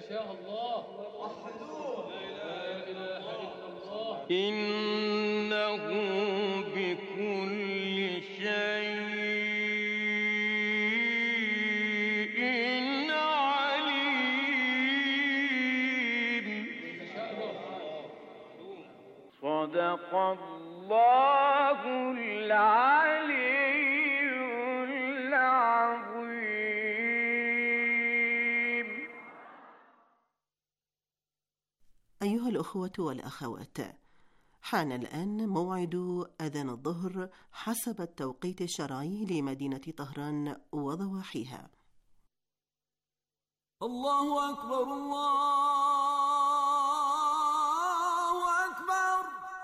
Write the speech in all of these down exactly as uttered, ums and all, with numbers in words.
شاء الله. وحدوه. لا إله إلا الله. إنه بكل شيء عليم. صدق الله العلي العظيم. أيها الأخوة والأخوات، حان الآن موعد أذان الظهر حسب التوقيت الشرعي لمدينة طهران وضواحيها. الله أكبر الله أكبر.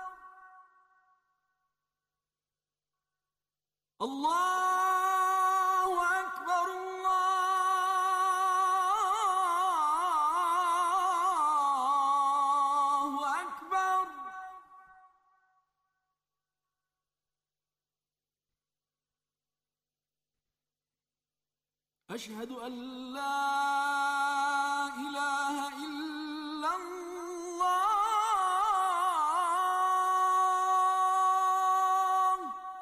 الله أكبر الله أكبر. أشهد أن لا إله إلا الله.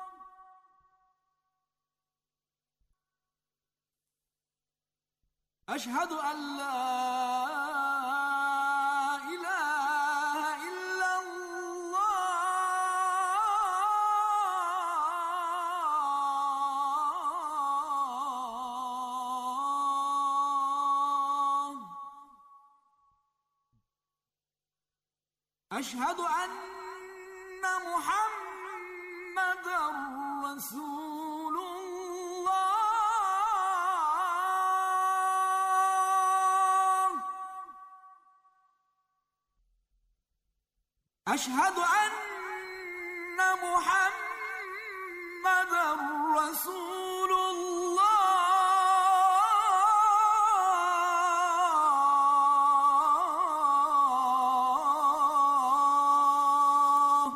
أشهد أن لا إله إلا الله. أشهد أن محمدًا رسول الله. أشهد أن محمدًا رسول الله.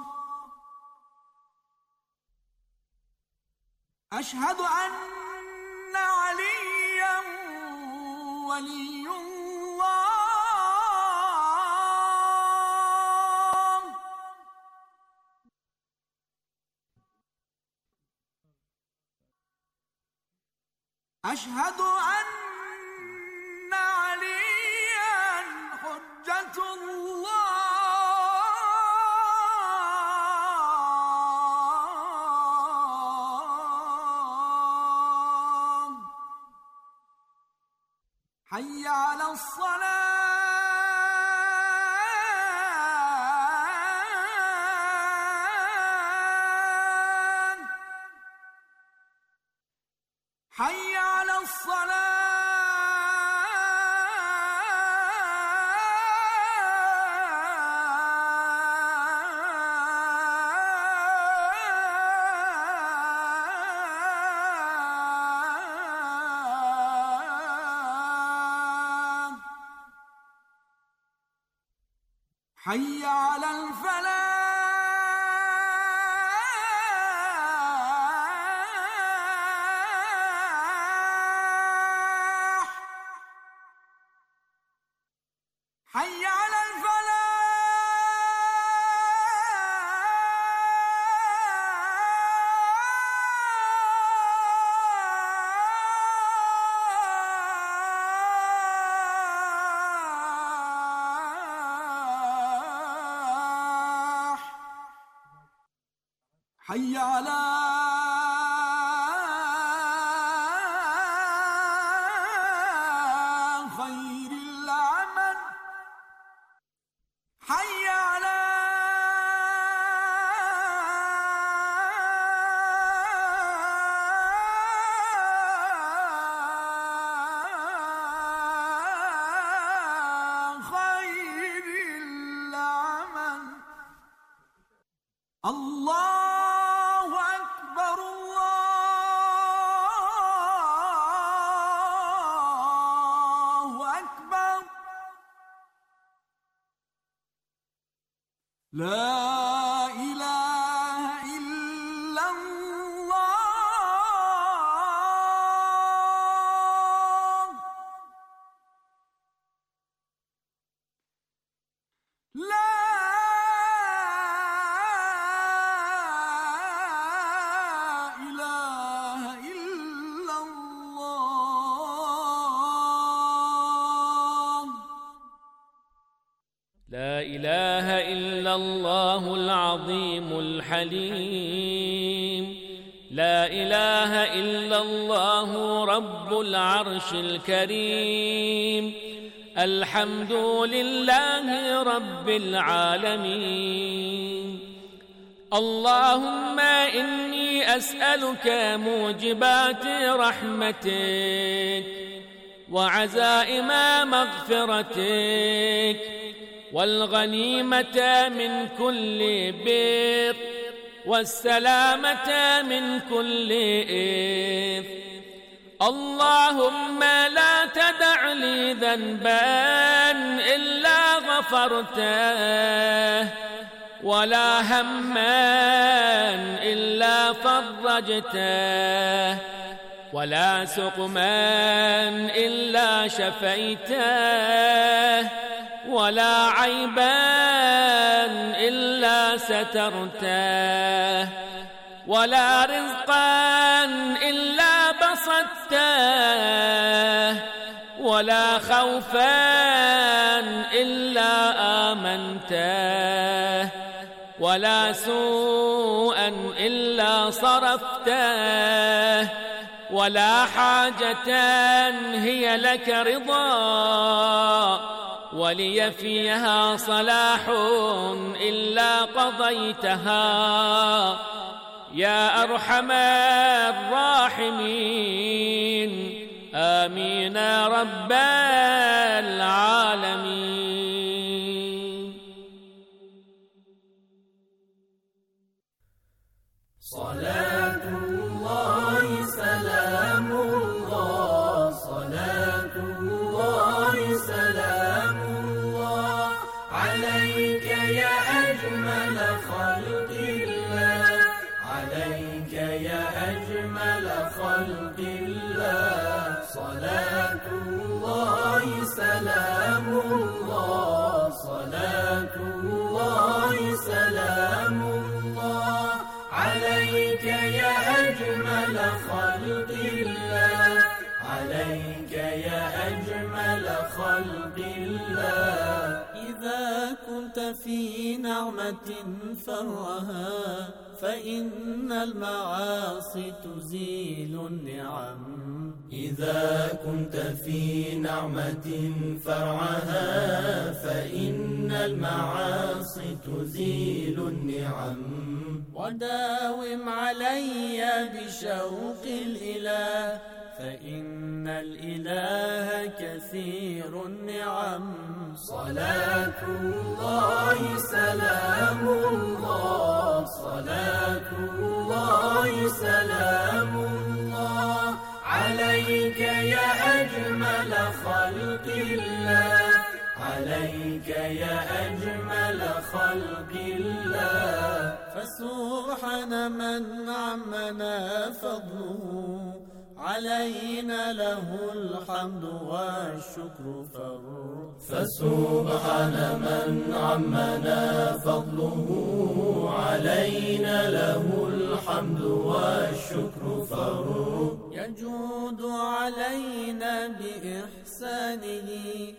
أشهد أن عليا ولي الله. أشهد أن عليا حجة الله. حي على الصلاة. حي على الصلاة. حي على الفلاح. حي على الفلاح. حي على خير العمل. حي على خير العمل. الله أكبر الله أكبر. لا إله إلا الله. لا إله إلا الله العظيم الحليم، لا إله إلا الله رب العرش الكريم، الحمد لله رب العالمين. اللهم إني أسألك موجبات رحمتك وعزائم مغفرتك والغنيمة من كل بر والسلامة من كل إثم. اللهم لا تدع لي ذنبا إلا غفرته ولا هما إلا فرجته ولا سقما إلا شفيته ولا عيبا إلا سترته ولا رزقا إلا بسطته ولا خوفا إلا آمنته ولا سوءا إلا صرفته ولا حاجة هي لك رضا ولي فيها صلاح إلا قضيتها يا أرحم الراحمين. آمين رب العالمين. صلاة الله سلام الله، صلاة الله سلام الله عليك يا أجمل خلق الله، عليك يا أجمل خلق الله. صلاة الله سلام الله، صلاة الله سلام الله عليك يا أجمل خلق الله، عليك يا أجمل خلق الله. إذا كنت في نعمة فرها فإن المعاصي تزيل النعم، إذا كنت في نعمة فرعها فإن المعاصي تزيل النعم. وداوم علي بشوق الإله فإن الإله كثير النعم. صلاة الله سلام الله، صلاة الله سلام الله عليك يا أجمل خلق الله، عليك يا أجمل خلق الله. فسبحان من عمنا فضله علينا له الحمد والشكر فر. فسبحان من عمنا فضله علينا له الحمد والشكر فر. يجود علينا بإحسانه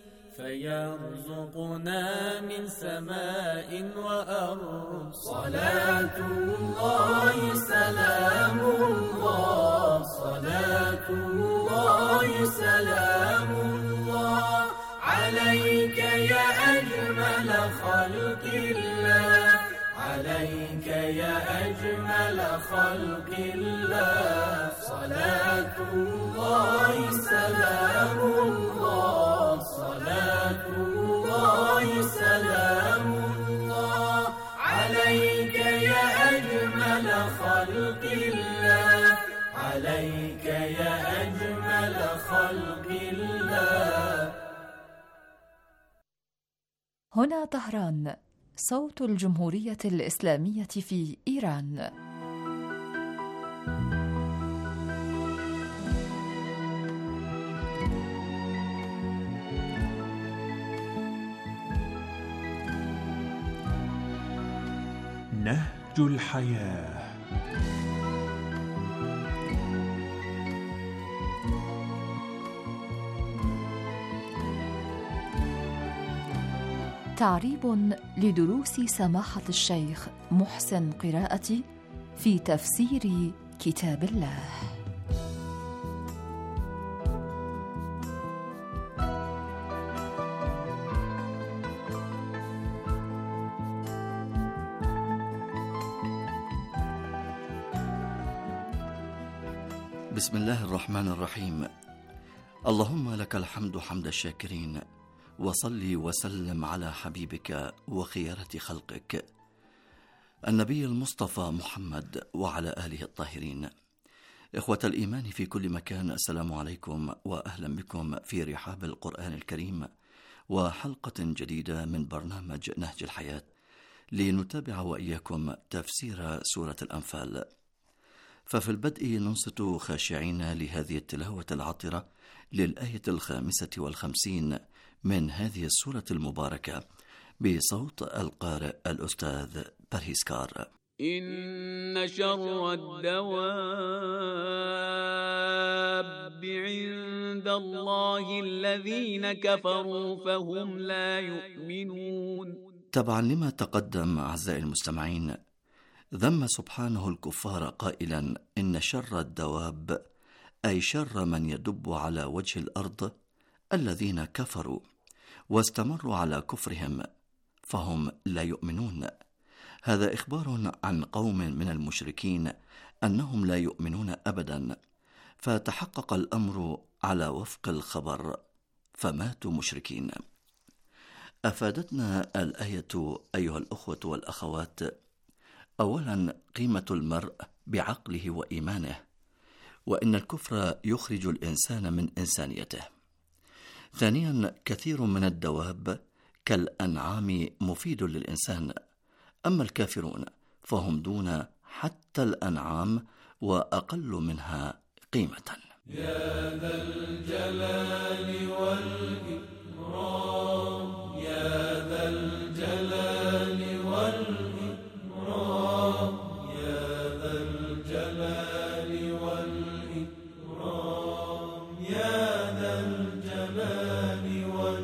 فيرزقنا من سماء وأرض. صلاة الله سلام الله، صلاة الله سلام الله عليك يا أجمل خلق الله، عليك يا أجمل خلق الله. صلاة الله سلام الله، صلاة الله سلام الله عليك يا أجمل خلق الله، عليك يا أجمل خلق الله. هنا طهران، صوت الجمهورية الإسلامية في إيران. نهج الحياة. تعريب لدروس سماحة الشيخ محسن قراءتي في تفسير كتاب الله. بسم الله الرحمن الرحيم. اللهم لك الحمد حمد الشاكرين، وصل وسلم على حبيبك وخيرة خلقك النبي المصطفى محمد وعلى آله الطاهرين. إخوة الإيمان في كل مكان، السلام عليكم وأهلا بكم في رحاب القرآن الكريم وحلقة جديدة من برنامج نهج الحياة، لنتابع وإياكم تفسير سورة الأنفال. ففي البدء ننصت خاشعين لهذه التلاوة العطرة للآية الخامسة والخمسين من هذه السورة المباركة بصوت القارئ الأستاذ برهيسكار. إن شر الدواب عند الله الذين كفروا فهم لا يؤمنون. تبعا لما تقدم أعزائي المستمعين، ذم سبحانه الكفار قائلا إن شر الدواب أي شر من يدب على وجه الأرض الذين كفروا واستمروا على كفرهم فهم لا يؤمنون. هذا إخبار عن قوم من المشركين أنهم لا يؤمنون أبدا، فتحقق الأمر على وفق الخبر فماتوا مشركين. أفادتنا الآية أيها الأخوة والأخوات أولا قيمة المرء بعقله وإيمانه، وإن الكفر يخرج الإنسان من إنسانيته. ثانيا كثير من الدواب كالأنعام مفيد للإنسان، أما الكافرون فهم دون حتى الأنعام وأقل منها قيمة. يا ذا الجلال والإكرام، يا ذا الجلال والإكرام، يا ذا الجلال والإكرام، يا ذا الجلال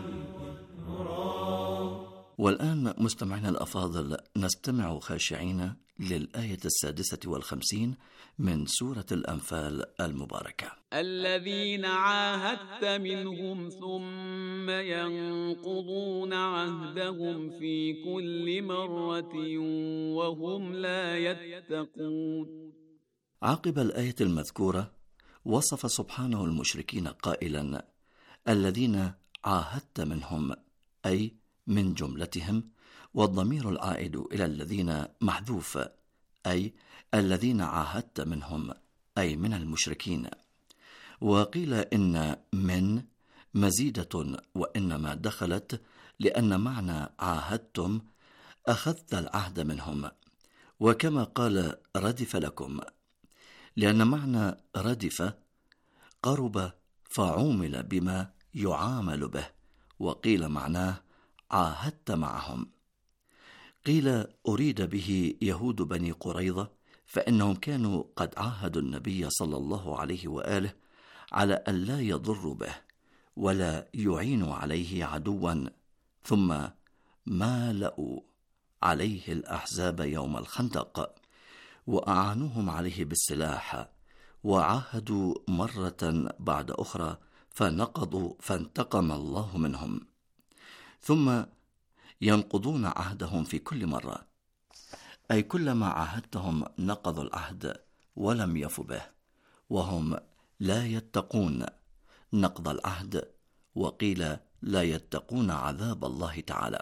والإكرام. والآن مستمعينا الأفاضل، نستمع خاشعين للآية السادسة والخمسين من سورة الأنفال المباركة. الذين عاهدت منهم ثم ينقضون عهدهم في كل مرة وهم لا يتقون. عقب الآية المذكورة وصف سبحانه المشركين قائلا الذين عاهدت منهم، أي من جملتهم، والضمير العائد إلى الذين محذوف، أي الذين عاهدت منهم أي من المشركين. وقيل إن من مزيدة، وإنما دخلت لأن معنى عاهدتم أخذت العهد منهم، وكما قال ردف لكم، لأن معنى ردف قرب فعومل بما يعامل به، وقيل معناه عاهدت معهم. قيل أريد به يهود بني قريظة، فإنهم كانوا قد عاهدوا النبي صلى الله عليه وآله على أن لا يضروا به ولا يعينوا عليه عدوا، ثم مالأوا عليه الأحزاب يوم الخندق وأعانوهم عليه بالسلاح، وعاهدوا مرة بعد أخرى فنقضوا فانتقم الله منهم، ثم ينقضون عهدهم في كل مرة، أي كلما عاهدتهم نقضوا العهد ولم يفوا به، وهم لا يتقون نقض العهد، وقيل لا يتقون عذاب الله تعالى.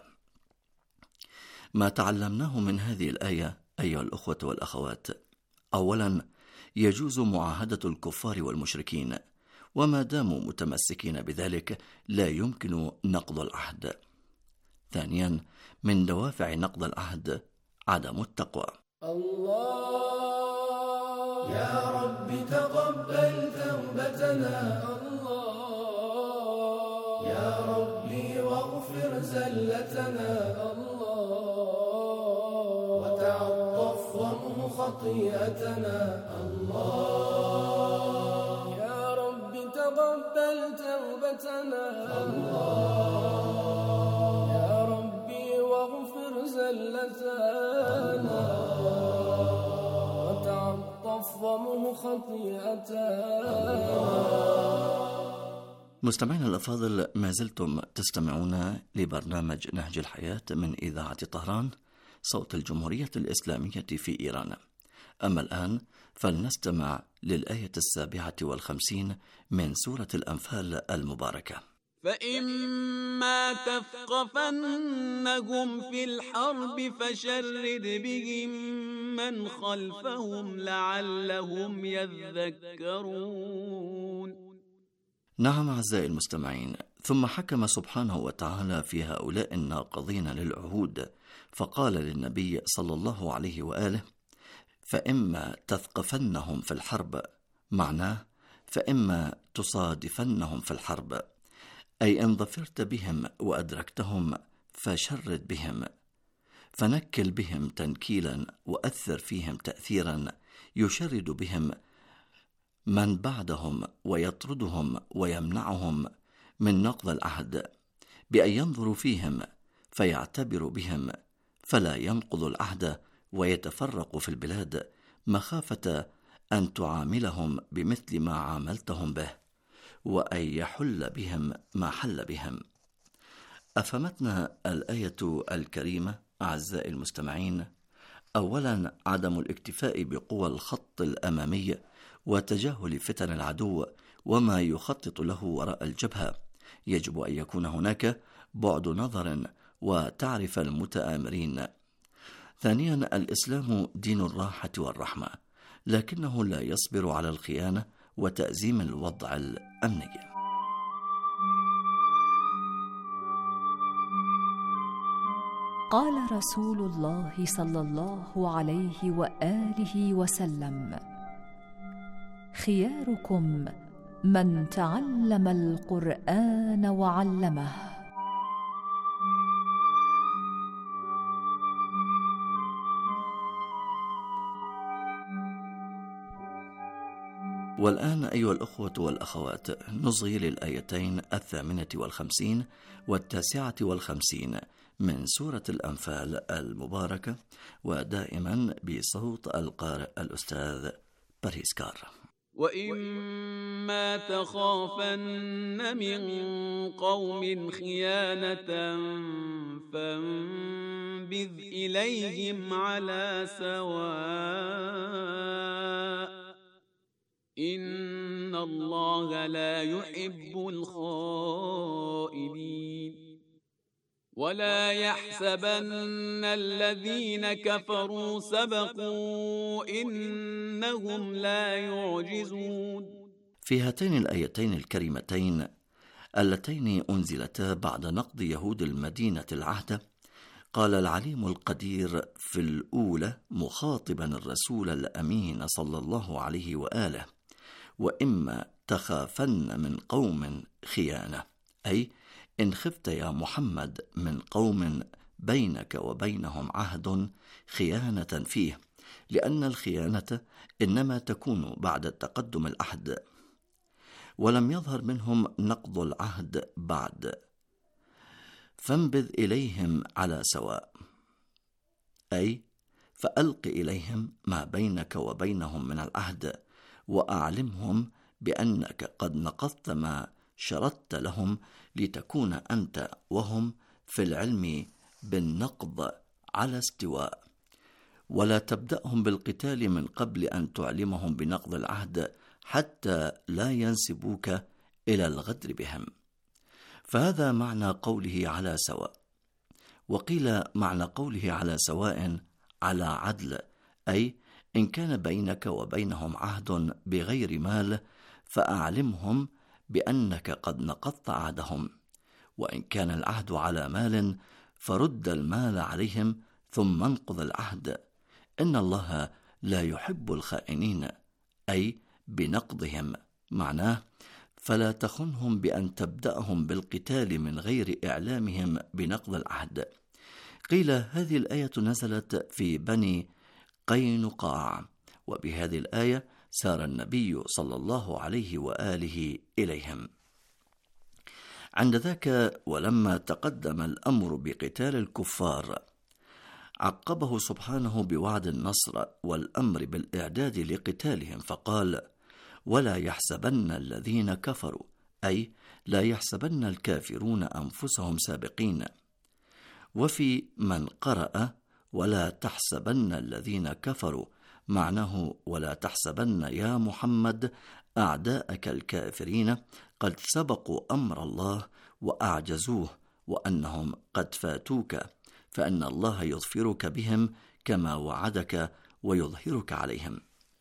ما تعلمناه من هذه الآية أيها الأخوة والأخوات: أولا يجوز معاهدة الكفار والمشركين، وما داموا متمسكين بذلك لا يمكن نقض العهد. ثانيا من دوافع نقض العهد عدم التقوى. الله يا رب تقبل توبتنا، الله يا ربي واغفر زلتنا، الله وتعطف وامه خطيئتنا، الله يا رب تقبل توبتنا، الله يا ربي مستمعينا الأفاضل، ما زلتم تستمعون لبرنامج نهج الحياة من إذاعة طهران، صوت الجمهورية الإسلامية في إيران. أما الآن فلنستمع للآية السابعة والخمسين من سورة الأنفال المباركة. فإما تثقفنهم في الحرب فشرد بهم من خلفهم لعلهم يذكرون. نعم أعزائي المستمعين، ثم حكم سبحانه وتعالى في هؤلاء الناقضين للعهود، فقال للنبي صلى الله عليه وآله: فإما تثقفنهم في الحرب، معناه فإما تصادفنهم في الحرب، أي إن ظفرت بهم وأدركتهم فشرد بهم، فنكل بهم تنكيلا وأثر فيهم تأثيرا يشرد بهم من بعدهم ويطردهم ويمنعهم من نقض العهد، بأن ينظروا فيهم فيعتبر بهم فلا ينقض العهد ويتفرق في البلاد، مخافة أن تعاملهم بمثل ما عاملتهم به، وأن يحل بهم ما حل بهم. أفهمتنا الآية الكريمة أعزائي المستمعين أولا عدم الاكتفاء بقوى الخط الأمامي وتجاهل فتن العدو وما يخطط له وراء الجبهة، يجب أن يكون هناك بعد نظر وتعرف المتآمرين. ثانيا الإسلام دين الراحة والرحمة، لكنه لا يصبر على الخيانة وتأزيم الوضع الأمني. قال رسول الله صلى الله عليه وآله وسلم: خياركم من تعلم القرآن وعلمه. والآن أيها الأخوة والأخوات، نصغي للآيتين الثامنة والخمسين والتاسعة والخمسين من سورة الأنفال المباركة، ودائما بصوت القارئ الأستاذ باريسكار. وإما تخافن من قوم خيانة فانبذ إليهم على سواء إن الله لا يحب الخائنين. ولا يحسبن الذين كفروا سبقوا إنهم لا يعجزون. في هاتين الآيتين الكريمتين اللتين أنزلتا بعد نقض يهود المدينة العهد، قال العليم القدير في الأولى مخاطبا الرسول الأمين صلى الله عليه وآله: وإما تخافن من قوم خيانة، أي إن خفت يا محمد من قوم بينك وبينهم عهد خيانة فيه، لأن الخيانة إنما تكون بعد تقدم العهد ولم يظهر منهم نقض العهد بعد، فانبذ إليهم على سواء، أي فألق إليهم ما بينك وبينهم من العهد، وأعلمهم بأنك قد نقضت ما شرطت لهم، لتكون أنت وهم في العلم بالنقض على استواء، ولا تبدأهم بالقتال من قبل أن تعلمهم بنقض العهد حتى لا ينسبوك إلى الغدر بهم. فهذا معنى قوله على سواء. وقيل معنى قوله على سواء على عدل، أي إن كان بينك وبينهم عهد بغير مال فأعلمهم بأنك قد نقضت عهدهم، وإن كان العهد على مال فرد المال عليهم ثم انقض العهد، إن الله لا يحب الخائنين، أي بنقضهم. معناه فلا تخنهم بأن تبدأهم بالقتال من غير إعلامهم بنقض العهد. قيل هذه الآية نزلت في بني قينقاع، وبهذه الآية سار النبي صلى الله عليه وآله إليهم. عند ذاك ولما تقدم الأمر بقتال الكفار عقبه سبحانه بوعد النصر والأمر بالإعداد لقتالهم، فقال: ولا يحسبن الذين كفروا، أي لا يحسبن الكافرون أنفسهم سابقين. وفي من قرأ ولا تحسبن الذين كفروا معناه ولا تحسبن يا محمد أعداءك الكافرين قد سبقوا أمر الله وأعجزوه، وأنهم قد فاتوك، فإن الله يظفرك بهم كما وعدك ويظهرك عليهم.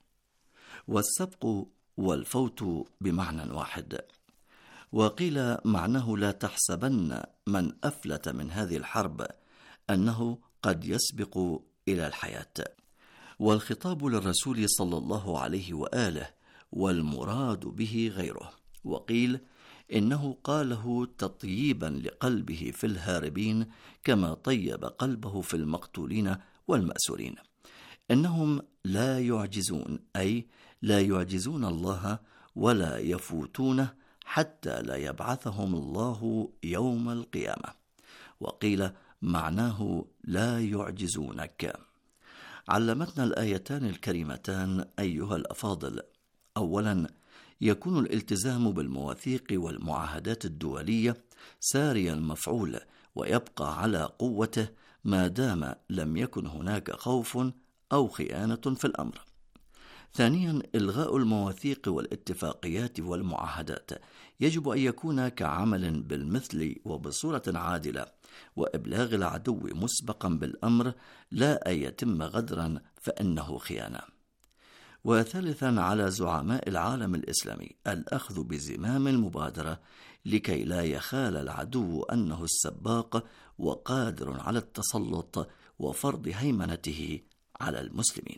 والسبق والفوت بمعنى واحد. وقيل معناه لا تحسبن من أفلت من هذه الحرب أنه قد يسبق إلى الحياة. والخطاب للرسول صلى الله عليه وآله، والمراد به غيره. وقيل إنه قاله تطييبا لقلبه في الهاربين كما طيب قلبه في المقتولين والمأسورين. إنهم لا يعجزون، أي لا يعجزون الله ولا يفوتونه حتى لا يبعثهم الله يوم القيامة. وقيل معناه لا يعجزونك. علمتنا الآيتان الكريمتان أيها الأفاضل: أولا، يكون الالتزام بالمواثيق والمعاهدات الدولية ساري المفعول ويبقى على قوته ما دام لم يكن هناك خوف أو خيانة في الأمر. ثانيا، إلغاء المواثيق والاتفاقيات والمعاهدات يجب أن يكون كعمل بالمثل وبصورة عادلة، وإبلاغ العدو مسبقا بالأمر، لا أن يتم غدرا فإنه خيانة. وثالثا، على زعماء العالم الإسلامي الأخذ بزمام المبادرة لكي لا يخال العدو أنه السباق وقادر على التسلط وفرض هيمنته على المسلمين.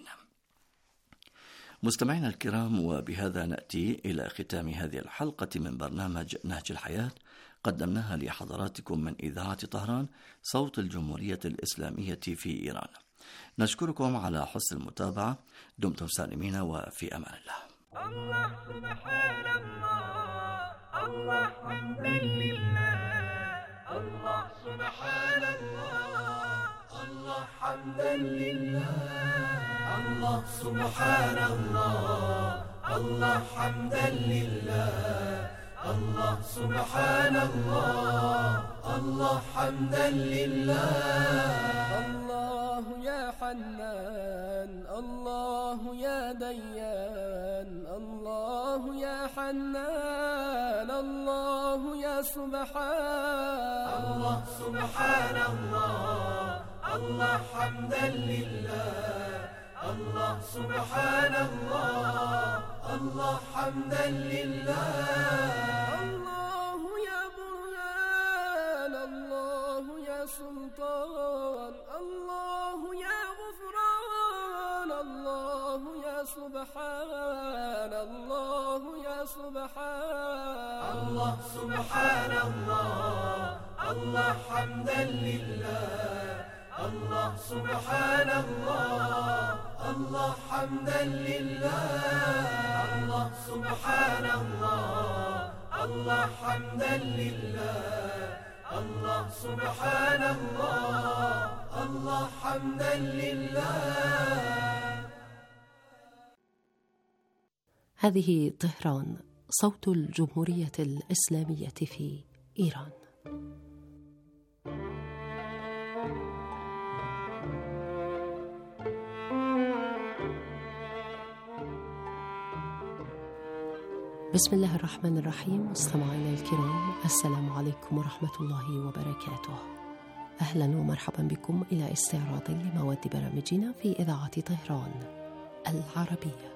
مستمعينا الكرام، وبهذا نأتي إلى ختام هذه الحلقة من برنامج نهج الحياة، قدمناها لحضراتكم من إذاعة طهران صوت الجمهورية الإسلامية في إيران. نشكركم على حسن المتابعة. دمتم سالمين وفي أمان الله. الله سبحان الله، الله حمدا لله. الله سبحان الله، الله حمدا لله. الله سبحان الله، الله حمدا لله. الله سبحان الله، الله حمدا لله. الله يا حنان، الله يا ديان، الله يا حنان، الله يا سبحان. الله سبحان الله، الله حمدا لله. الله سبحان الله، الله حمدا لله. الله يا برهان، الله يا سلطان، الله يا غفران، الله يا سبحان، الله يا سبحان. الله سبحان الله، الله حمدا لله. الله سبحان الله، الله حمدا لله. الله سبحان الله، الله حمدا لله. الله سبحان الله، الله حمدا لله. هذه طهران، صوت الجمهورية الإسلامية في إيران. بسم الله الرحمن الرحيم. مستمعينا الكرام، السلام عليكم ورحمة الله وبركاته. أهلا ومرحبا بكم إلى استعراض لمواد برامجنا في إذاعة طهران العربية.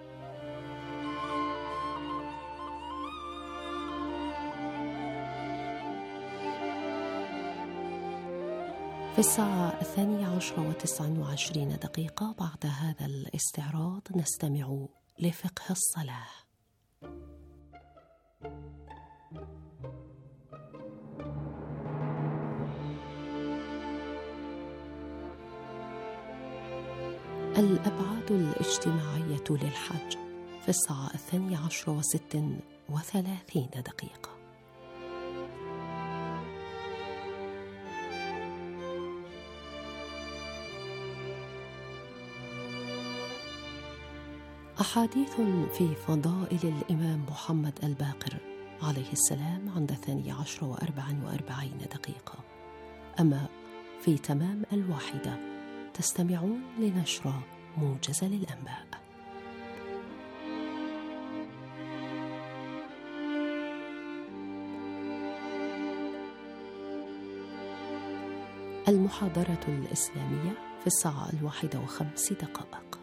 في الساعة الثانية عشرة وتسع وعشرين دقيقة بعد هذا الاستعراض نستمع لفقه الصلاة. الأبعاد الاجتماعية للحج في الساعة الثانية عشرة وست وثلاثين دقيقة. أحاديث في فضائل الإمام محمد الباقر عليه السلام عند الثاني عشر وأربع وأربعين دقيقة. أما في تمام الواحدة تستمعون لنشرة موجزة للأنباء. المحاضرة الإسلامية في الساعة الواحدة وخمس دقائق.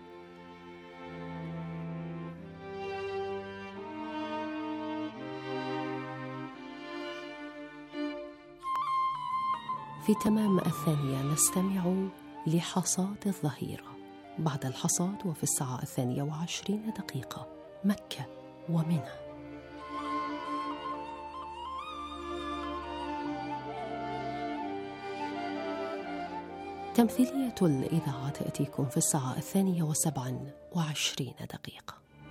في تمام الثانية نستمع لحصاد الظهيرة. بعد الحصاد وفي الساعة الثانية وعشرين دقيقة مكة ومنى. تمثيلية الإذاعة تأتيكم في الساعة الثانية وسبع وعشرين دقيقة.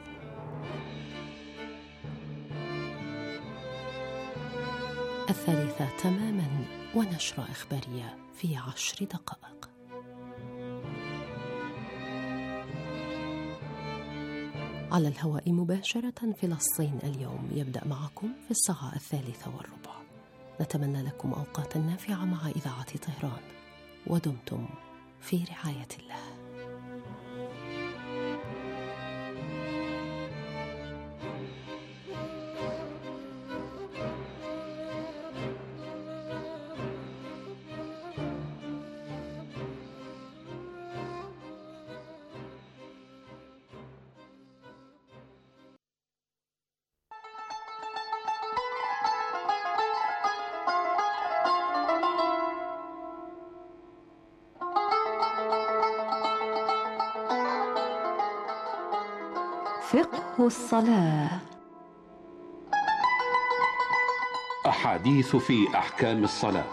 الثالثة تماما ونشرة إخبارية في عشر دقائق. على الهواء مباشرة فلسطين اليوم يبدأ معكم في الساعة الثالثة والربع. نتمنى لكم أوقاتا نافعة مع إذاعة طهران، ودمتم في رعاية الله. فقه الصلاة. أحاديث في أحكام الصلاة.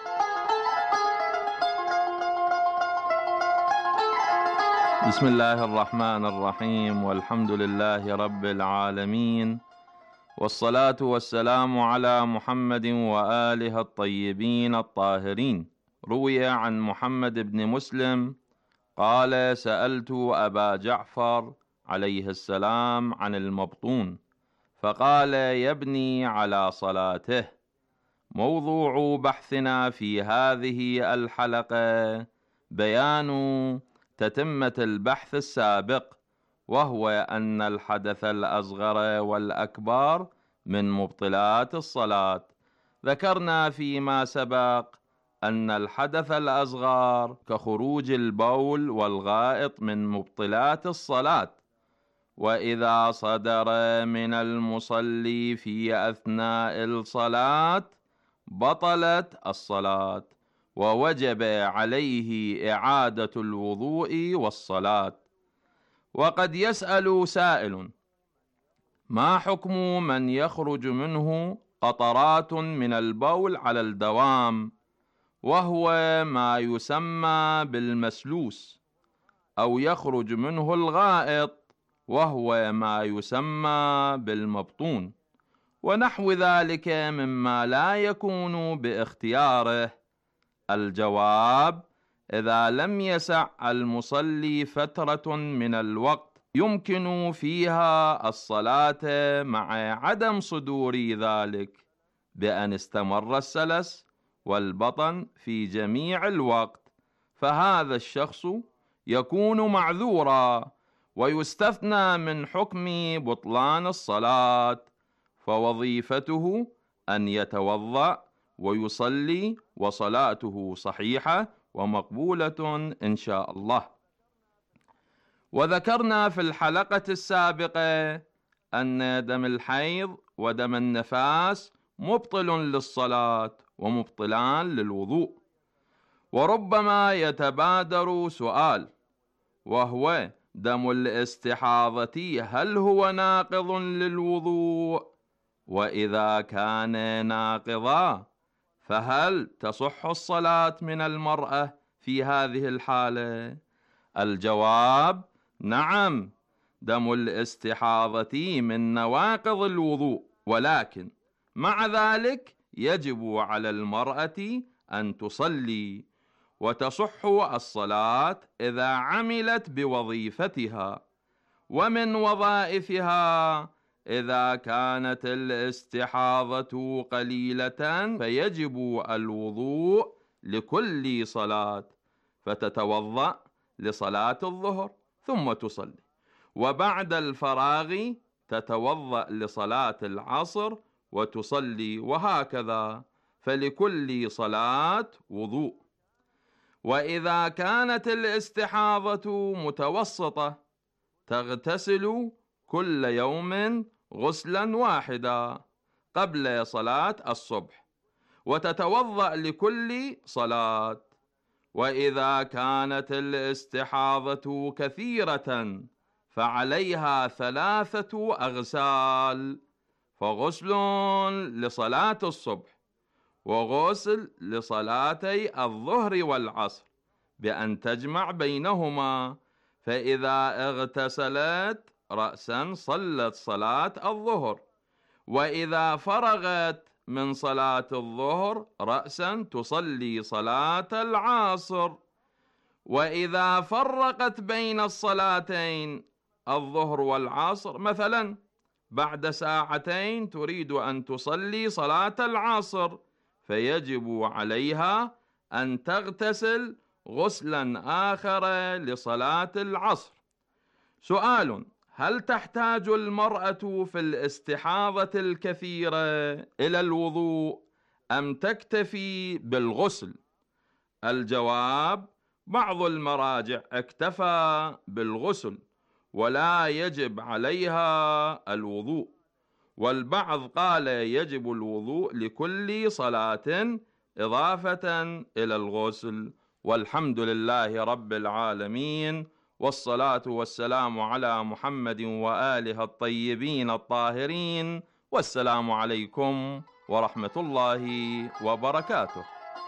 بسم الله الرحمن الرحيم، والحمد لله رب العالمين، والصلاة والسلام على محمد وآله الطيبين الطاهرين. روي عن محمد بن مسلم قال: سألت أبا جعفر عليه السلام عن المبطون، فقال: يبني على صلاته. موضوع بحثنا في هذه الحلقة بيان تتمة البحث السابق، وهو أن الحدث الأصغر والأكبر من مبطلات الصلاة. ذكرنا فيما سبق أن الحدث الأصغر كخروج البول والغائط من مبطلات الصلاة، وإذا صدر من المصلي في أثناء الصلاة بطلت الصلاة، ووجب عليه إعادة الوضوء والصلاة. وقد يسأل سائل: ما حكم من يخرج منه قطرات من البول على الدوام، وهو ما يسمى بالمسلوس، أو يخرج منه الغائط وهو ما يسمى بالمبطون، ونحو ذلك مما لا يكون باختياره؟ الجواب: إذا لم يسع المصلي فترة من الوقت يمكن فيها الصلاة مع عدم صدور ذلك، بأن استمر السلس والبطن في جميع الوقت، فهذا الشخص يكون معذورا، ويستثنى من حكم بطلان الصلاة، فوظيفته أن يتوضأ ويصلي، وصلاته صحيحة ومقبولة إن شاء الله. وذكرنا في الحلقة السابقة أن دم الحيض ودم النفاس مبطل للصلاة ومبطلان للوضوء. وربما يتبادر سؤال، وهو: دم الاستحاضة هل هو ناقض للوضوء؟ وإذا كان ناقضا فهل تصح الصلاة من المرأة في هذه الحالة؟ الجواب: نعم، دم الاستحاضة من نواقض الوضوء، ولكن مع ذلك يجب على المرأة أن تصلي، وتصح الصلاة إذا عملت بوظيفتها، ومن وظائفها إذا كانت الاستحاضة قليلة فيجب الوضوء لكل صلاة، فتتوضأ لصلاة الظهر ثم تصلي، وبعد الفراغ تتوضأ لصلاة العصر وتصلي، وهكذا، فلكل صلاة وضوء. وإذا كانت الاستحاضة متوسطة تغتسل كل يوم غسلا واحدا قبل صلاة الصبح وتتوضأ لكل صلاة. وإذا كانت الاستحاضة كثيرة فعليها ثلاثة أغسال، فغسل لصلاة الصبح وغسل لصلاتي الظهر والعصر بأن تجمع بينهما، فإذا اغتسلت رأسا صلت صلاة الظهر، وإذا فرغت من صلاة الظهر رأسا تصلي صلاة العصر. وإذا فرقت بين الصلاتين الظهر والعصر، مثلا بعد ساعتين تريد أن تصلي صلاة العصر، فيجب عليها أن تغتسل غسلا آخر لصلاة العصر. سؤال: هل تحتاج المرأة في الاستحاضة الكثيرة إلى الوضوء أم تكتفي بالغسل؟ الجواب: بعض المراجع اكتفى بالغسل ولا يجب عليها الوضوء، والبعض قال يجب الوضوء لكل صلاة إضافة إلى الغسل. والحمد لله رب العالمين، والصلاة والسلام على محمد وآله الطيبين الطاهرين، والسلام عليكم ورحمة الله وبركاته.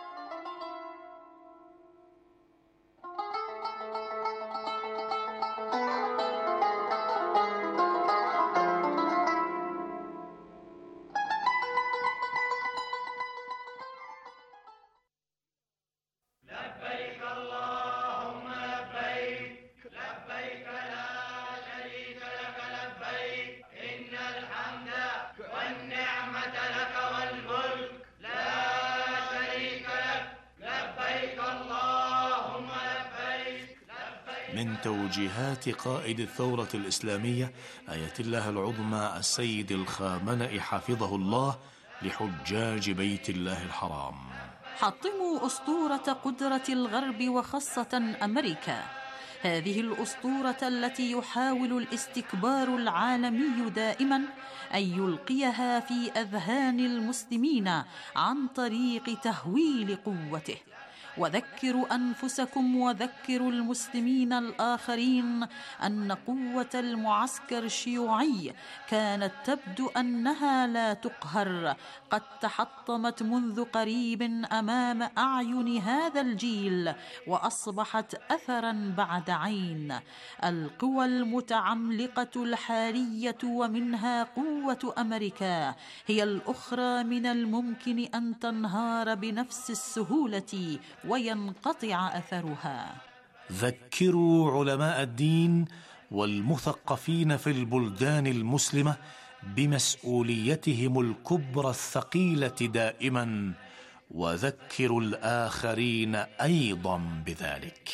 من توجيهات قائد الثورة الإسلامية آية الله العظمى السيد الخامنئي حفظه الله لحجاج بيت الله الحرام: حطموا أسطورة قدرة الغرب وخاصة أمريكا، هذه الأسطورة التي يحاول الاستكبار العالمي دائما أن يلقيها في أذهان المسلمين عن طريق تهويل قوته. وذكروا أنفسكم وذكروا المسلمين الآخرين أن قوة المعسكر الشيوعي كانت تبدو أنها لا تقهر، قد تحطمت منذ قريب أمام أعين هذا الجيل وأصبحت أثرا بعد عين. القوى المتعملقة الحالية ومنها قوة أمريكا هي الأخرى من الممكن أن تنهار بنفس السهولة وينقطع أثرها. ذكروا علماء الدين والمثقفين في البلدان المسلمة بمسؤوليتهم الكبرى الثقيلة دائما، وذكروا الآخرين أيضا بذلك.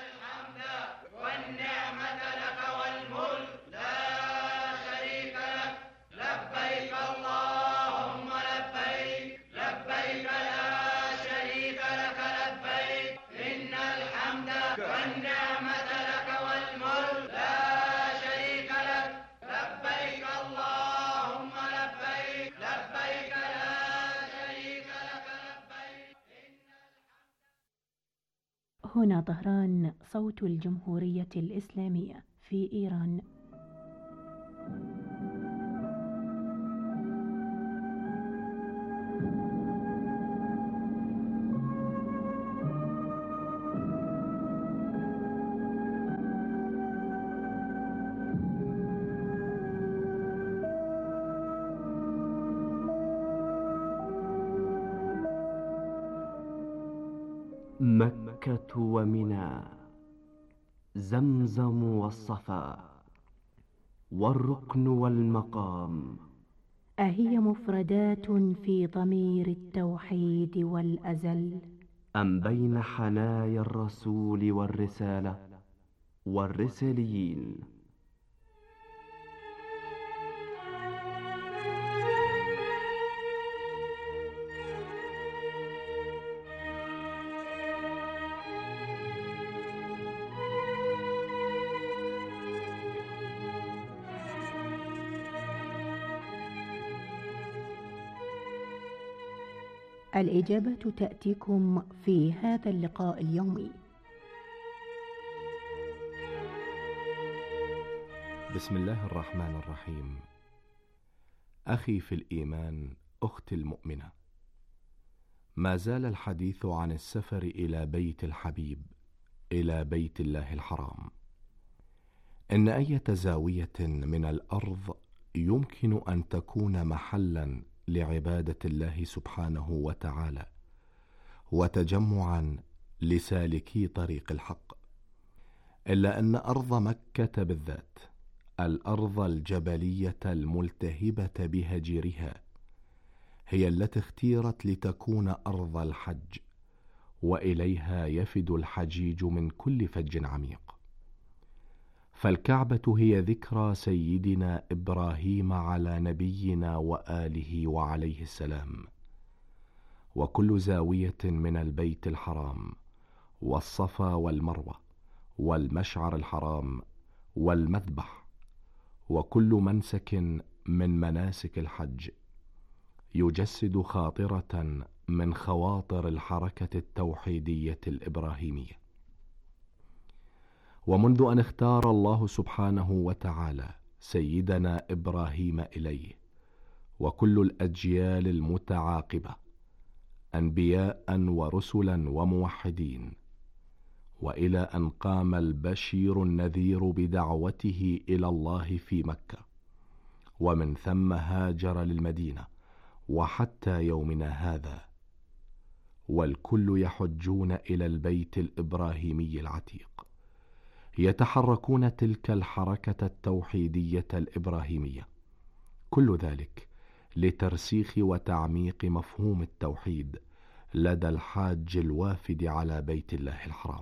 هنا طهران، صوت الجمهورية الإسلامية في إيران. مكة ومنى، زمزم والصفا، والركن والمقام أهي مفردات في ضمير التوحيد والأزل، أم بين حنايا الرسول والرسالة والرساليين؟ الإجابة تأتيكم في هذا اللقاء اليومي. بسم الله الرحمن الرحيم. أخي في الإيمان، أختي المؤمنة، ما زال الحديث عن السفر إلى بيت الحبيب، إلى بيت الله الحرام. إن أي زاوية من الأرض يمكن أن تكون محلا لعبادة الله سبحانه وتعالى وتجمعا لسالكي طريق الحق، إلا أن أرض مكة بالذات، الأرض الجبلية الملتهبة بهجيرها، هي التي اختيرت لتكون أرض الحج، وإليها يفد الحجيج من كل فج عميق. فالكعبة هي ذكرى سيدنا إبراهيم على نبينا وآله وعليه السلام، وكل زاوية من البيت الحرام والصفا والمروة والمشعر الحرام والمذبح وكل منسك من مناسك الحج يجسد خاطرة من خواطر الحركة التوحيدية الإبراهيمية. ومنذ أن اختار الله سبحانه وتعالى سيدنا إبراهيم إليه وكل الأجيال المتعاقبة أنبياء ورسلا وموحدين، وإلى أن قام البشير النذير بدعوته إلى الله في مكة، ومن ثم هاجر للمدينة، وحتى يومنا هذا والكل يحجون إلى البيت الإبراهيمي العتيق، يتحركون تلك الحركة التوحيدية الإبراهيمية، كل ذلك لترسيخ وتعميق مفهوم التوحيد لدى الحاج الوافد على بيت الله الحرام.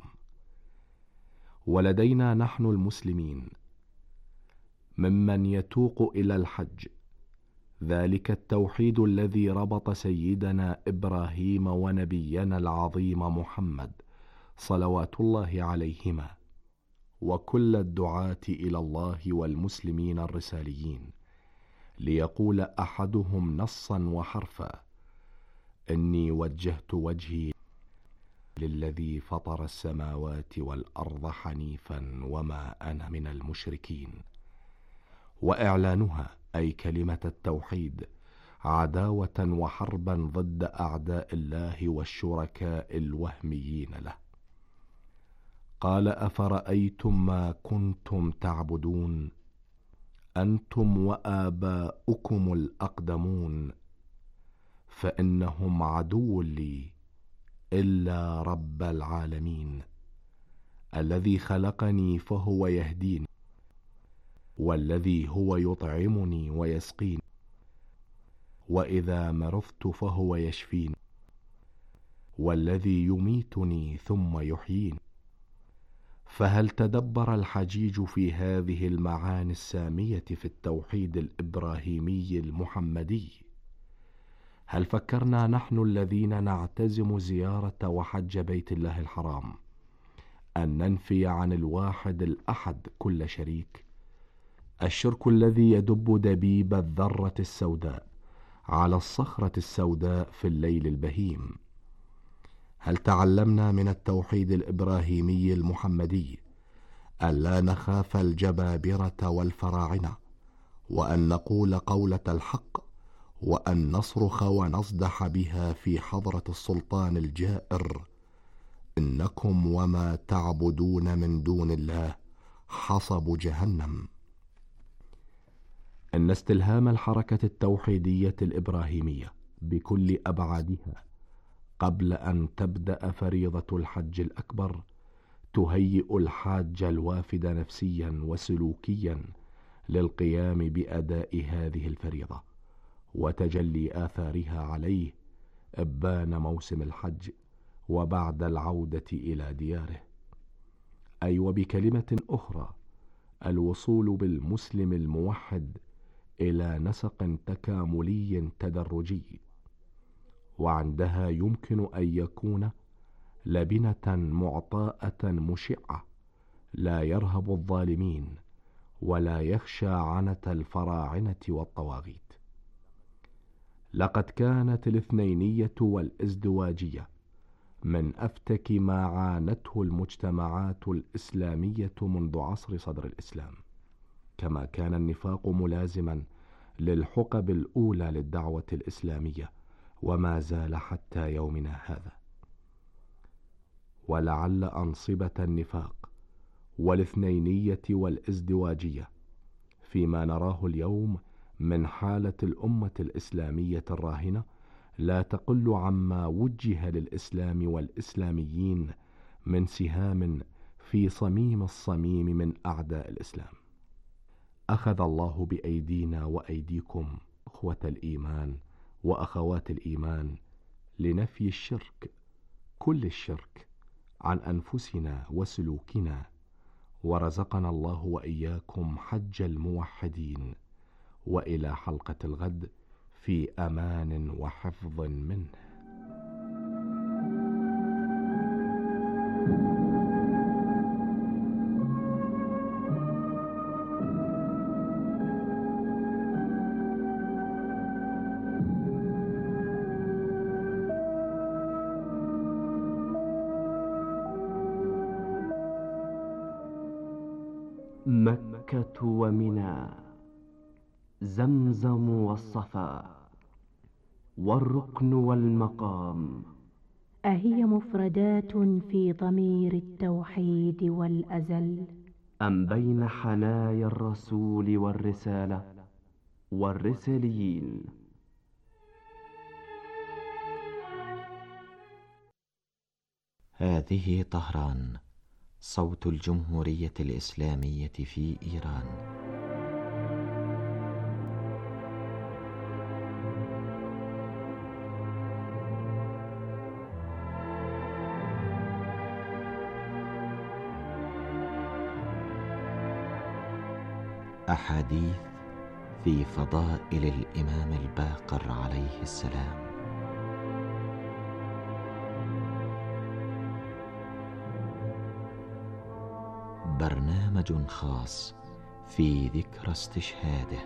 ولدينا نحن المسلمين ممن يتوق إلى الحج ذلك التوحيد الذي ربط سيدنا إبراهيم ونبينا العظيم محمد صلوات الله عليهما وكل الدعاة إلى الله والمسلمين الرساليين، ليقول أحدهم نصا وحرفا: إني وجهت وجهي للذي فطر السماوات والأرض حنيفا وما أنا من المشركين. وإعلانها أي كلمة التوحيد عداوة وحربا ضد أعداء الله والشركاء الوهميين له. قال: أفرأيتم ما كنتم تعبدون أنتم وآباؤكم الأقدمون فإنهم عدو لي إلا رب العالمين الذي خلقني فهو يهديني، والذي هو يطعمني ويسقيني، وإذا مرضت فهو يشفيني، والذي يميتني ثم يحييني. فهل تدبر الحجيج في هذه المعاني السامية في التوحيد الإبراهيمي المحمدي؟ هل فكرنا نحن الذين نعتزم زيارة وحج بيت الله الحرام أن ننفي عن الواحد الأحد كل شريك؟ الشرك الذي يدب دبيب الذرة السوداء على الصخرة السوداء في الليل البهيم. هل تعلمنا من التوحيد الإبراهيمي المحمدي ألا نخاف الجبابرة والفراعنة، وأن نقول قولة الحق، وأن نصرخ ونصدح بها في حضرة السلطان الجائر: إنكم وما تعبدون من دون الله حصب جهنم؟ إن استلهام الحركة التوحيدية الإبراهيمية بكل أبعادها قبل أن تبدأ فريضة الحج الأكبر تهيئ الحاج الوافد نفسيا وسلوكيا للقيام بأداء هذه الفريضة وتجلي آثارها عليه إبان موسم الحج وبعد العودة إلى دياره. أي وبكلمة أخرى الوصول بالمسلم الموحد إلى نسق تكاملي تدرجي، وعندها يمكن أن يكون لبنة معطاءة مشعة لا يرهب الظالمين ولا يخشى عنة الفراعنة والطواغيت. لقد كانت الاثنينية والازدواجية من أفتك ما عانته المجتمعات الإسلامية منذ عصر صدر الإسلام، كما كان النفاق ملازما للحقب الأولى للدعوة الإسلامية وما زال حتى يومنا هذا. ولعل أنصبة النفاق والاثنينية والازدواجية فيما نراه اليوم من حالة الأمة الإسلامية الراهنة لا تقل عما وجه للإسلام والإسلاميين من سهام في صميم الصميم من أعداء الإسلام. أخذ الله بأيدينا وأيديكم أخوة الإيمان وأخوات الإيمان لنفي الشرك، كل الشرك، عن أنفسنا وسلوكنا، ورزقنا الله وإياكم حج الموحدين، وإلى حلقة الغد في أمان وحفظ منه. مكة ومنى، زمزم والصفا، والركن والمقام، أهي مفردات في ضمير التوحيد والأزل، أم بين حنايا الرسول والرسالة والرساليين؟ هذه طهران، صوت الجمهورية الإسلامية في إيران. أحاديث في فضائل الإمام الباقر عليه السلام. برنامج خاص في ذكرى استشهاده.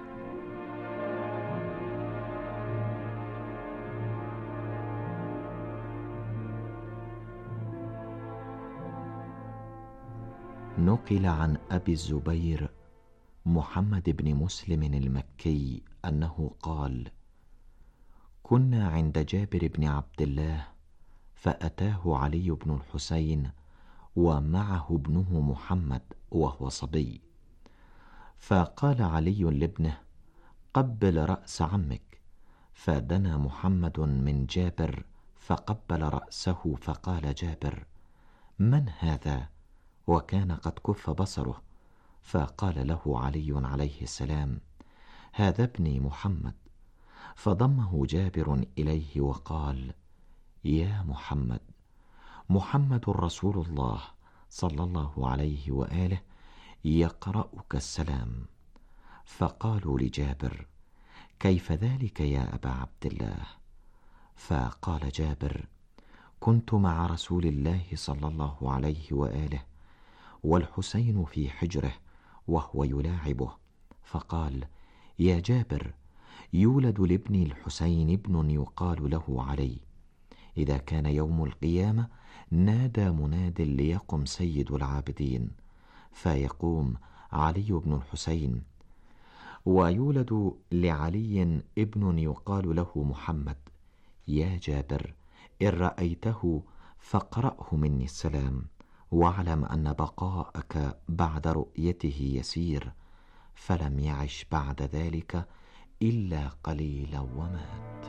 نقل عن أبي الزبير محمد بن مسلم المكي أنه قال: كنا عند جابر بن عبد الله فأتاه علي بن الحسين ومعه ابنه محمد وهو صبي، فقال علي لابنه: قبل رأس عمك، فدنا محمد من جابر فقبل رأسه، فقال جابر: من هذا؟ وكان قد كف بصره، فقال له علي عليه السلام: هذا ابني محمد. فضمه جابر إليه وقال: يا محمد، محمد رسول الله صلى الله عليه وآله يقرأك السلام. فقالوا لجابر: كيف ذلك يا أبا عبد الله؟ فقال جابر: كنت مع رسول الله صلى الله عليه وآله والحسين في حجره وهو يلاعبه، فقال: يا جابر، يولد لابني الحسين ابن يقال له علي، إذا كان يوم القيامة نادى مناد ليقم سيد العابدين فيقوم علي بن الحسين، ويولد لعلي ابن يقال له محمد، يا جابر، إن رأيته فاقرأه مني السلام، واعلم أن بقاءك بعد رؤيته يسير، فلم يعش بعد ذلك إلا قليلا ومات.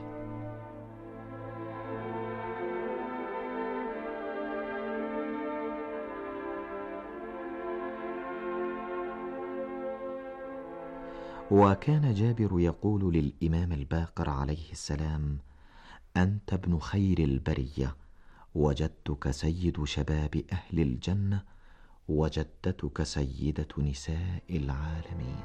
وكان جابر يقول للإمام الباقر عليه السلام: أنت ابن خير البرية، وجدتك سيد شباب أهل الجنة، وجدتك سيدة نساء العالمين.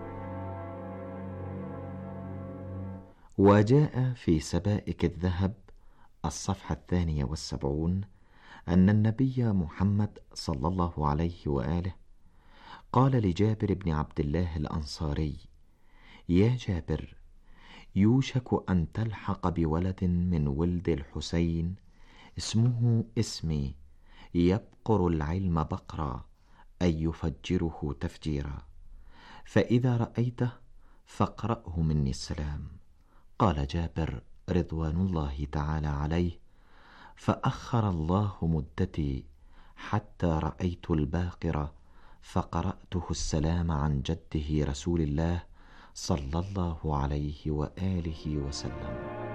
وجاء في سبائك الذهب الصفحة الثانية والسبعون أن النبي محمد صلى الله عليه وآله قال لجابر بن عبد الله الأنصاري: يا جابر، يوشك أن تلحق بولد من ولد الحسين اسمه اسمي، يبقر العلم بقرا، أي يفجره تفجيرا، فإذا رأيته فاقرأه مني السلام. قال جابر رضوان الله تعالى عليه: فأخر الله مدتي حتى رأيت الباقرة فقرأته السلام عن جده رسول الله صلى الله عليه وآله وسلم.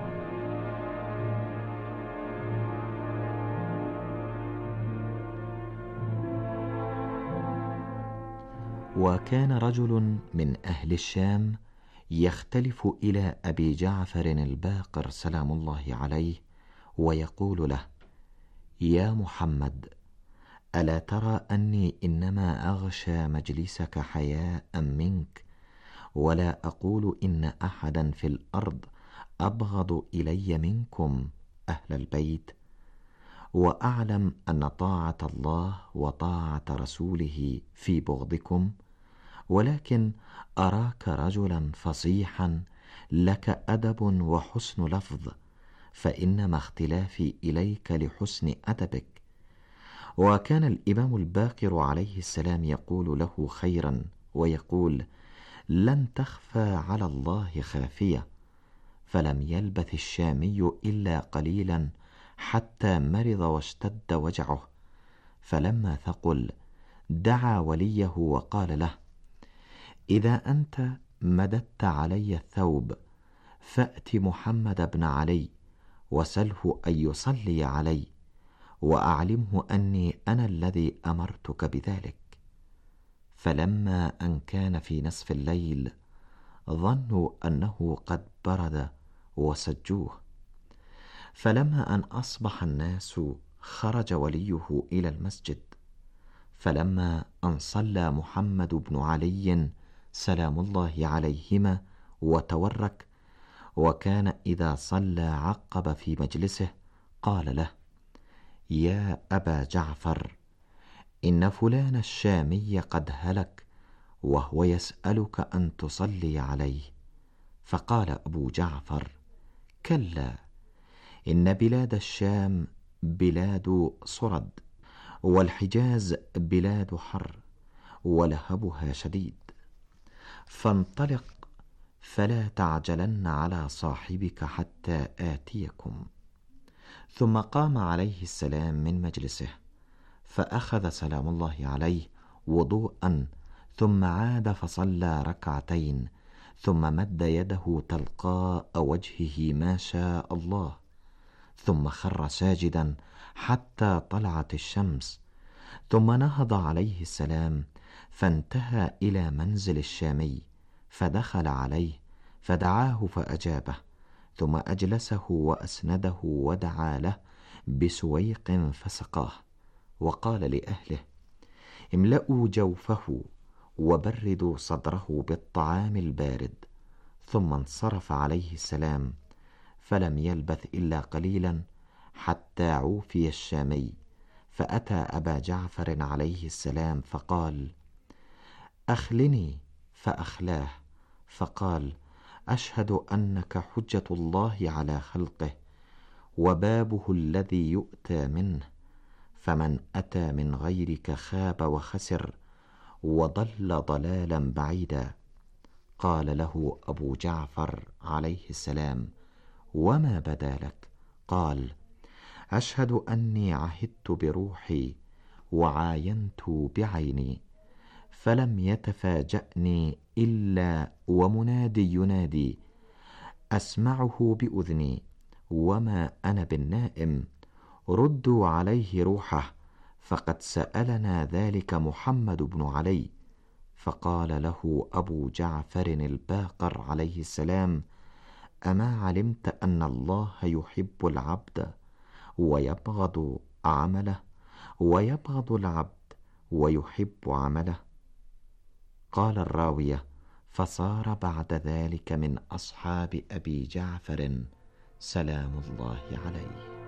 وكان رجل من أهل الشام يختلف إلى أبي جعفر الباقر سلام الله عليه ويقول له: يا محمد، ألا ترى أني إنما أغشى مجلسك حياء منك، ولا أقول إن أحدا في الأرض أبغض إلي منكم أهل البيت، وأعلم أن طاعة الله وطاعة رسوله في بغضكم، ولكن أراك رجلا فصيحا لك أدب وحسن لفظ، فإنما اختلافي إليك لحسن أدبك. وكان الإمام الباقر عليه السلام يقول له خيرا ويقول: لن تخفى على الله خافية. فلم يلبث الشامي إلا قليلا حتى مرض واشتد وجعه، فلما ثقل دعا وليه وقال له: إذا أنت مددت علي الثوب فأت محمد بن علي وسله أن يصلي علي، وأعلمه أني أنا الذي أمرتك بذلك. فلما أن كان في نصف الليل ظنوا أنه قد برد وسجوه، فلما أن أصبح الناس خرج وليه إلى المسجد، فلما أن صلى محمد بن علي سلام الله عليهما وتورك، وكان إذا صلى عقب في مجلسه قال له: يا أبا جعفر، إن فلان الشامي قد هلك وهو يسألك أن تصلي عليه. فقال أبو جعفر: كلا، إن بلاد الشام بلاد صرد، والحجاز بلاد حر، ولهبها شديد، فانطلق فلا تعجلن على صاحبك حتى آتيكم. ثم قام عليه السلام من مجلسه، فأخذ سلام الله عليه وضوءا، ثم عاد فصلى ركعتين، ثم مد يده تلقاء وجهه ما شاء الله، ثم خر ساجدا حتى طلعت الشمس، ثم نهض عليه السلام فانتهى إلى منزل الشامي، فدخل عليه فدعاه فأجابه، ثم أجلسه وأسنده ودعا له بسويق فسقاه، وقال لأهله: املأوا جوفه وبردوا صدره بالطعام البارد. ثم انصرف عليه السلام، فلم يلبث إلا قليلا حتى عوفي الشامي، فأتى أبا جعفر عليه السلام فقال: أخلني، فأخلاه، فقال: أشهد أنك حجة الله على خلقه، وبابه الذي يؤتى منه، فمن أتى من غيرك خاب وخسر وضل ضلالا بعيدا. قال له أبو جعفر عليه السلام: وما بدا لك؟ قال: أشهد أني عهدت بروحي وعاينت بعيني، فلم يتفاجأني إلا ومنادي ينادي أسمعه بأذني، وما أنا بالنائم، ردوا عليه روحه، فقد سألنا ذلك محمد بن علي. فقال له أبو جعفر الباقر عليه السلام: أما علمت أن الله يحب العبد ويبغض عمله، ويبغض العبد ويحب عمله؟ قال الراوية: فصار بعد ذلك من أصحاب أبي جعفر سلام الله عليه.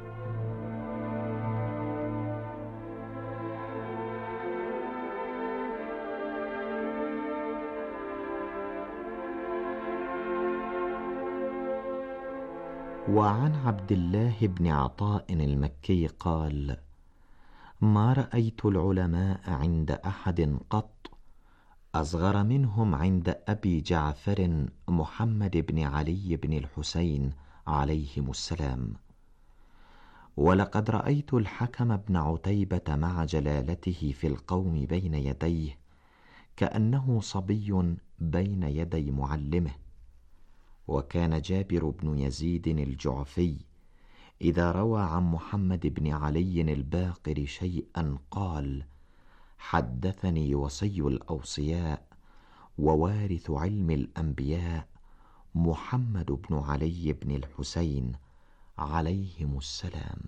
وعن عبد الله بن عطاء المكي قال: ما رأيت العلماء عند أحد قط أصغر منهم عند أبي جعفر محمد بن علي بن الحسين عليهم السلام. ولقد رأيت الحكم بن عتيبة مع جلالته في القوم بين يديه كأنه صبي بين يدي معلمه. وكان جابر بن يزيد الجعفي إذا روى عن محمد بن علي الباقر شيئا قال: حدثني وصي الأوصياء ووارث علم الأنبياء محمد بن علي بن الحسين عليهم السلام.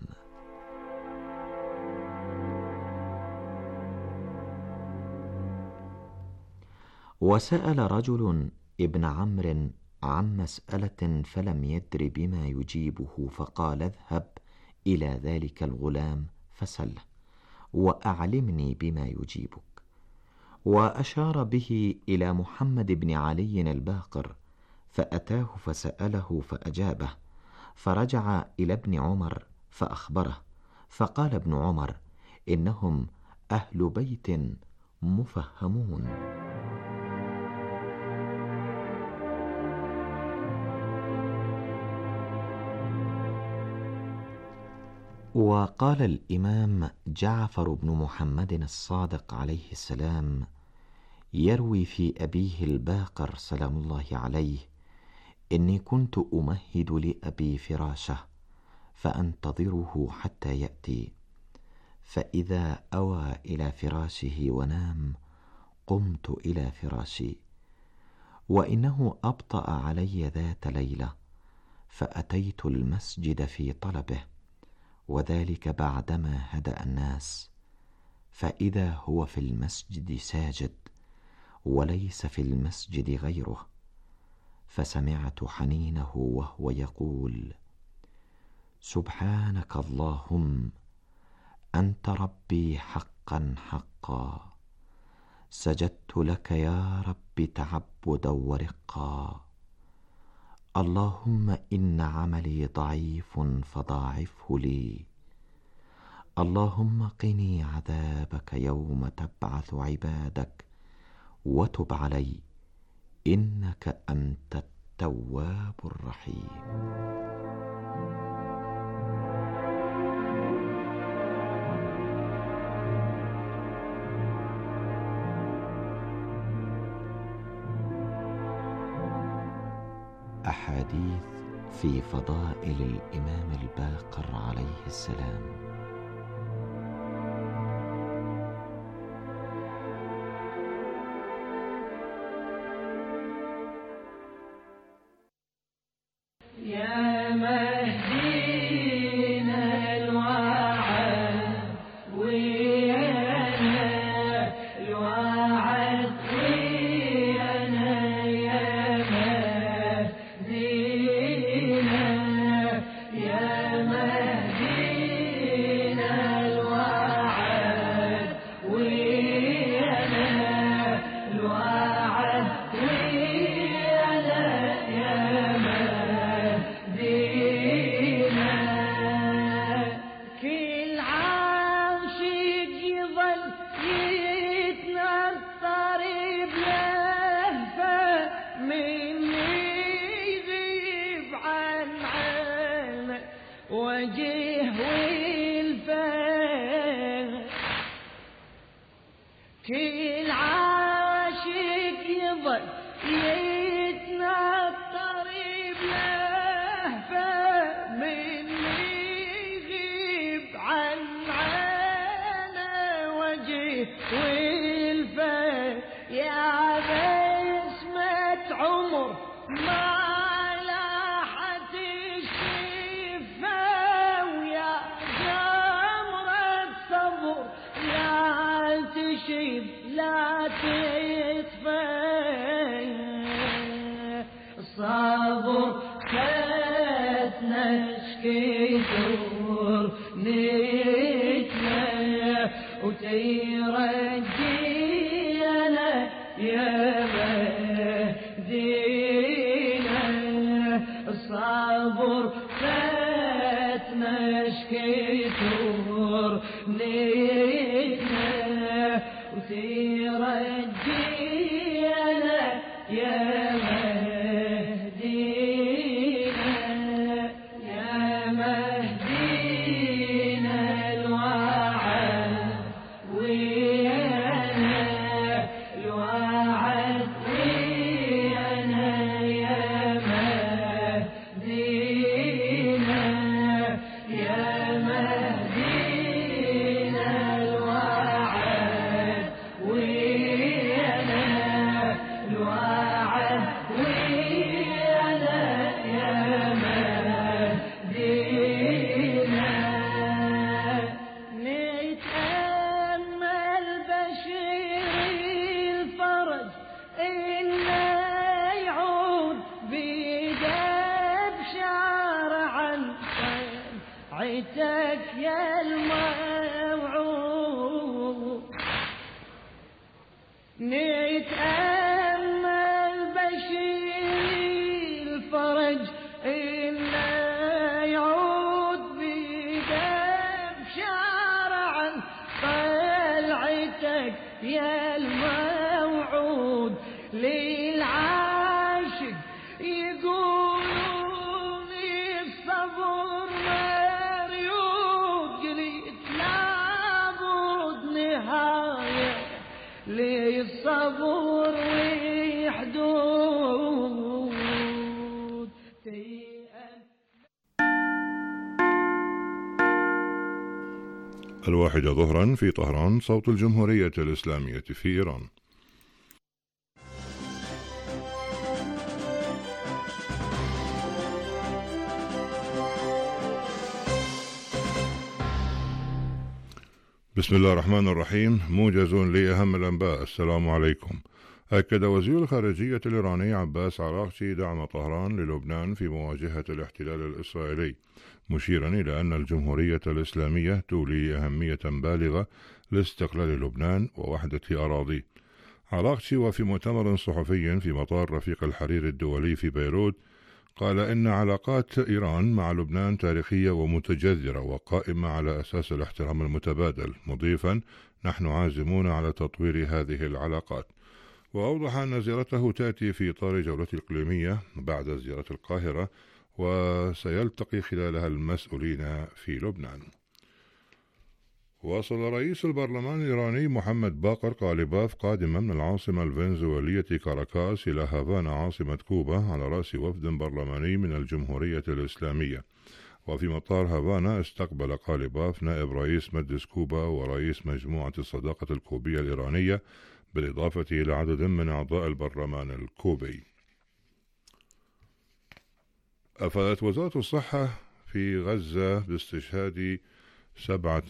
وسأل رجل ابن عمرو عن مسألة فلم يدر بما يجيبه، فقال: اذهب إلى ذلك الغلام فسله وأعلمني بما يجيبك. وأشار به إلى محمد بن علي الباقر، فأتاه فسأله فأجابه، فرجع إلى ابن عمر فأخبره، فقال ابن عمر: إنهم أهل بيت مفهمون. وقال الإمام جعفر بن محمد الصادق عليه السلام يروي في أبيه الباقر سلام الله عليه: إني كنت أمهد لأبي فراشه فأنتظره حتى يأتي، فإذا أوى إلى فراشه ونام قمت إلى فراشي، وإنه أبطأ علي ذات ليلة فأتيت المسجد في طلبه، وذلك بعدما هدأ الناس، فإذا هو في المسجد ساجد وليس في المسجد غيره، فسمعت حنينه وهو يقول: سبحانك اللهم أنت ربي حقا حقا، سجدت لك يا رب تعبدا ورقا، اللهم إن عملي ضعيف فضاعفه لي، اللهم قني عذابك يوم تبعث عبادك وتب علي إنك أنت التواب الرحيم. أحاديث في فضائل الإمام الباقر عليه السلام. يا مهدينا الوعد ويانا الوعد ويانا يا مهدينا يا مهدينا الوعد ويانا الوعد ويانا يا كل عاشق يظل يتنطر بلهفة من يغيب عن عينه وجه والفاه. كل عاشق يظل يتنطر بلهفة من يغيب عن عينه وجه والفاه. يا تطفى الصبر فتنا نشكي دور نجمة وترجينا يا مهدينا الصبر فتنا نشكي دور نجمة وترجينا يا مهدينا يا مهدينا الوعد ويانا الوعد ويانا يا مهدينا يا مهدينا الوعد ويانا الوعد ويانا يا مهدينا نتأمل بشير الفرج إنه يعود بيده بشعر عن عيتك يا الموعود نتأمل بشير الفرج إنه يعود بيده بشعر عن طلعتك يا الموعود للعاشق يقولون الصبر مريود قلت لابد نهاية للصبر وحدود الواحدة ظهرا في طهران، صوت الجمهورية الإسلامية في إيران. بسم الله الرحمن الرحيم. موجز لأهم الأنباء. السلام عليكم. أكد وزير الخارجية الإيراني عباس عراقچي دعم طهران للبنان في مواجهة الاحتلال الإسرائيلي، مشيرا إلى أن الجمهورية الإسلامية تولي أهمية بالغة لاستقلال لبنان ووحدة أراضيه. عراقچي وفي مؤتمر صحفي في مطار رفيق الحرير الدولي في بيروت قال إن علاقات إيران مع لبنان تاريخية ومتجذرة وقائمة على أساس الاحترام المتبادل، مضيفا نحن عازمون على تطوير هذه العلاقات. وأوضح أن زيارته تأتي في إطار جولة إقليمية بعد زيارة القاهرة وسيلتقي خلالها المسؤولين في لبنان. وصل رئيس البرلمان الإيراني محمد باقر قاليباف قادما من العاصمة الفنزويلية كاراكاس إلى هافانا عاصمة كوبا على رأس وفد برلماني من الجمهورية الإسلامية. وفي مطار هافانا استقبل قاليباف نائب رئيس مجلس كوبا ورئيس مجموعة الصداقة الكوبية الإيرانية، بالإضافة إلى عدد من أعضاء البرلمان الكوبي. أفادت وزارة الصحة في غزة باستشهاد سبعة